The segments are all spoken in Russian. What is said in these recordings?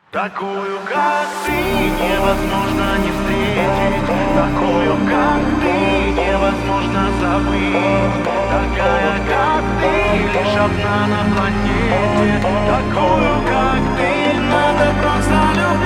Такую, как ты, невозможно не встретить. Такую, как ты, невозможно забыть. Такая, как ты, лишь одна на планете. Такую, как ты, надо просто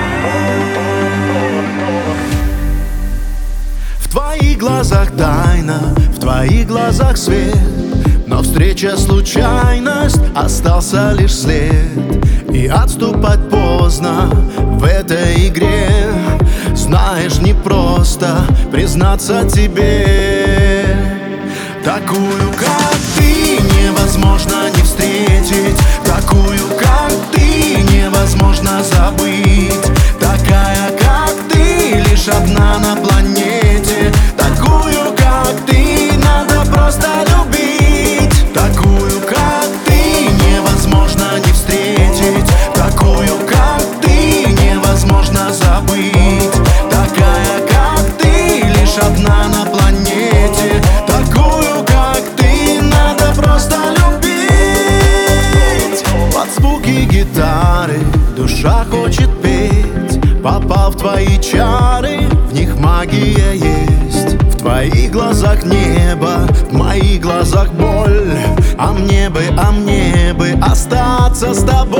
любить. В твоих глазах тайна, в твоих глазах свет, но встреча случайность, остался лишь след. И отступать поздно в этой игре. Знаешь, непросто признаться тебе. Такую, как ты, невозможно не встретить. Такую, как ты, невозможно забыть. Такая, как ты, лишь одна на планете. Такую, как ты, надо просто любить. Такую, как ты, невозможно не встретить. Такую, как ты, невозможно забыть. Такая, как ты, лишь одна на планете. Такую, как ты, надо просто любить. Под звуки гитары душа хочет петь. Попал в твои чары, в них магия есть. В твоих глазах небо, в моих глазах боль. А мне бы остаться с тобой.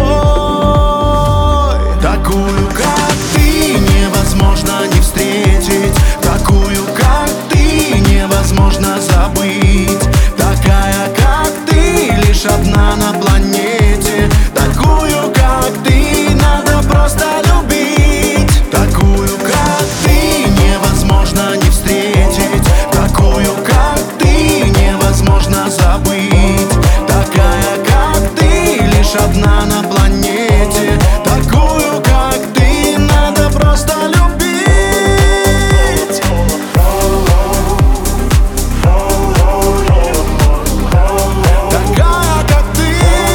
Такую, как ты, невозможно не встретить. Такую, как ты, невозможно забыть. Такая, как ты, лишь одна на планете. Такую, как ты, надо просто любить. Такую, как ты, невозможно не встретить. Такую, как ты, невозможно забыть. Такая, как ты, лишь одна на планете. Такую, как ты, надо просто любить. Такая, как ты.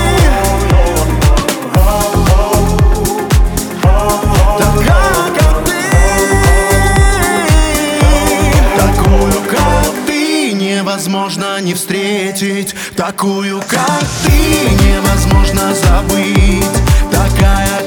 Такая, как ты. Такую, как ты, невозможно не встретить. Такую, как ты, невозможно забыть. Такая,